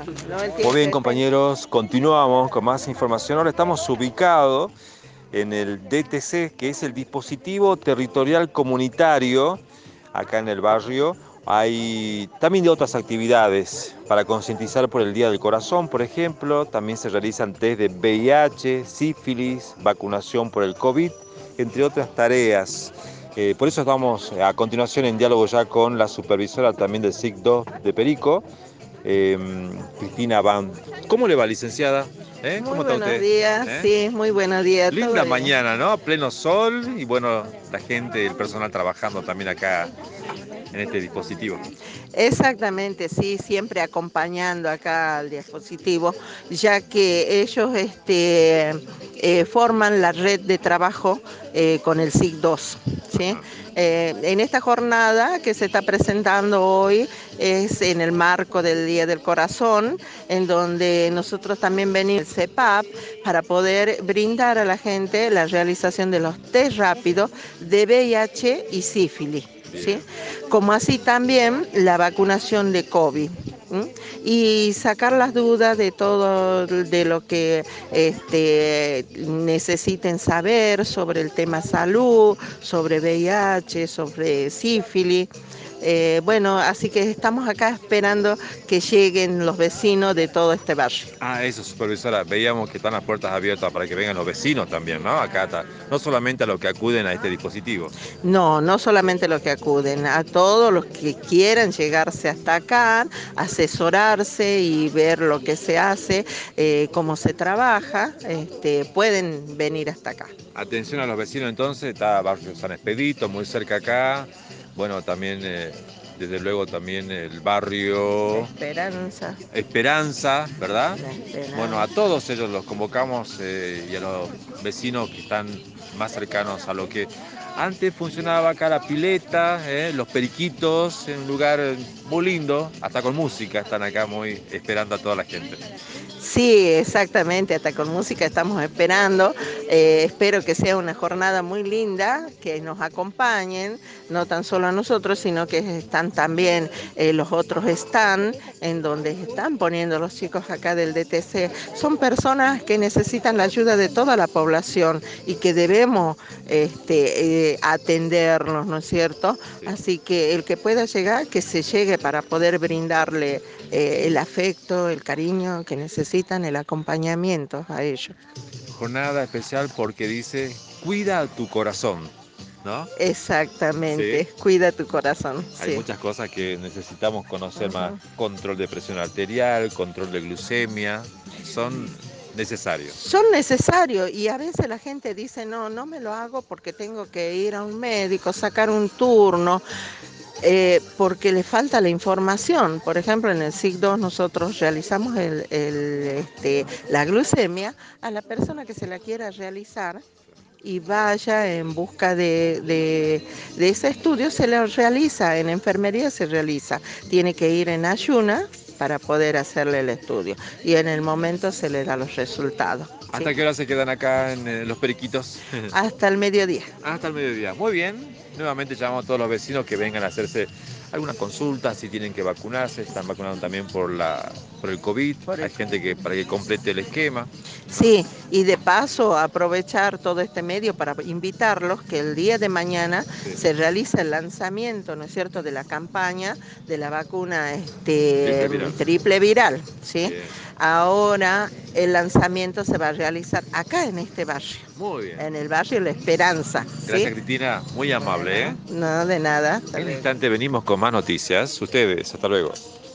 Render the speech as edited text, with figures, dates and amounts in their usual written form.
Muy bien, compañeros, continuamos con más información. Ahora estamos ubicados en el DTC, que es el dispositivo territorial comunitario, acá en el barrio. Hay también de otras actividades para concientizar por el Día del Corazón, por ejemplo. También se realizan test de VIH, sífilis, vacunación por el COVID, entre otras tareas. Por eso estamos a continuación en diálogo ya con la supervisora también del SIC-2 de Perico, eh, Cristina Van. ¿Cómo le va, licenciada? Muy ¿Cómo está buenos usted? días, ¿Eh? sí, muy buenos días, todo Linda bien. mañana, ¿no? Pleno sol y bueno, la gente, el personal trabajando también acá en este dispositivo. Exactamente, sí, siempre acompañando acá al dispositivo, ya que ellos forman la red de trabajo con el SIG-2, ¿sí? Ajá. En esta jornada que se está presentando hoy es en el marco del Día del Corazón, en donde nosotros también venimos al CEPAP para poder brindar a la gente la realización de los test rápidos de VIH y sífilis. ¿Sí? Bien. Como así también la vacunación de COVID. ¿Mm? Y sacar las dudas de todo de lo que necesiten saber sobre el tema salud, sobre VIH, sobre sífilis. Bueno, así que estamos acá esperando que lleguen los vecinos de todo este barrio. Ah, eso, supervisora. Veíamos que están las puertas abiertas para que vengan los vecinos también, ¿no? Acá está. No solamente a los que acuden a este dispositivo. No, no solamente los que acuden, a todos los que quieran llegarse hasta acá, asesorarse y ver lo que se hace, cómo se trabaja, pueden venir hasta acá. Atención a los vecinos entonces, está Barrio San Expedito, muy cerca acá. Bueno, también, desde luego, también el La barrio esperanza, Esperanza, ¿verdad? la Bueno, a esperanza. todos ellos los convocamos y a los vecinos que están más cercanos a lo que antes funcionaba acá la pileta, los periquitos, en un lugar muy lindo, hasta con música están acá muy esperando a toda la gente. Sí, exactamente, hasta con música estamos esperando. Espero que sea una jornada muy linda, que nos acompañen, no tan solo a nosotros, sino que están también los otros stand en donde están poniendo los chicos acá del DTC. Son personas que necesitan la ayuda de toda la población y que debemos atendernos, ¿no es cierto? Sí. Así que el que pueda llegar, que se llegue para poder brindarle el afecto, el cariño que necesitan, el acompañamiento a ellos. Jornada especial porque dice, cuida tu corazón, ¿no? Sí. Exactamente, cuida tu corazón, Hay sí. muchas cosas que necesitamos conocer más. Ujú. Control de presión arterial, control de glucemia, son necesarios. Son necesarios y a veces la gente dice, no, no me lo hago porque tengo que ir a un médico, sacar un turno, porque le falta la información. Por ejemplo, en el SIG-2 nosotros realizamos la glucemia a la persona que se la quiera realizar y vaya en busca de ese estudio, se lo realiza, en enfermería se realiza. Tiene que ir en ayuna para poder hacerle el estudio y en el momento se le da los resultados. ¿Sí? ¿Hasta qué hora se quedan acá en los periquitos? Hasta el mediodía. Hasta el mediodía. Muy bien. Nuevamente llamamos a todos los vecinos que vengan a hacerse algunas consultas, si tienen que vacunarse. Están vacunando también por el COVID. Por Hay el- gente que para que complete el esquema, ¿no? Sí, y de paso aprovechar todo este medio para invitarlos que el día de mañana Sí. se realiza el lanzamiento, ¿no es cierto?, de la campaña de la vacuna Triple viral. triple viral, ¿sí? Bien. Ahora el lanzamiento se va a realizar acá en este barrio, Muy bien. en el barrio La Esperanza, ¿sí? Gracias, Cristina. Muy amable, ¿eh? Bueno, no, de nada, hasta En un luego. instante venimos con más noticias. Ustedes, hasta luego.